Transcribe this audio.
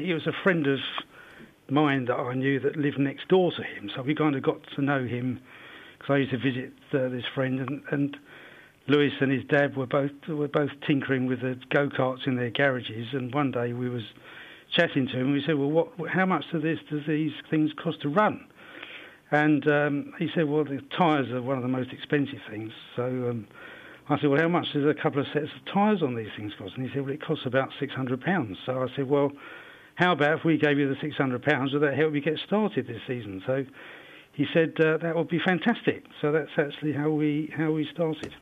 he was a friend of mine that I knew that lived next door to him. So we kind of got to know him because I used to visit this friend, and Lewis and his dad were both tinkering with the go-karts in their garages. And one day we was chatting to him. And we said, "Well, how much does these things cost to run?" And he said, "Well, the tyres are one of the most expensive things." So I said, "Well, how much does a couple of sets of tyres on these things cost?" And he said, "Well, it costs about £600. So I said, "Well, how about if we gave you the £600? Would that help you get started this season?" So he said that would be fantastic. So that's actually how we started.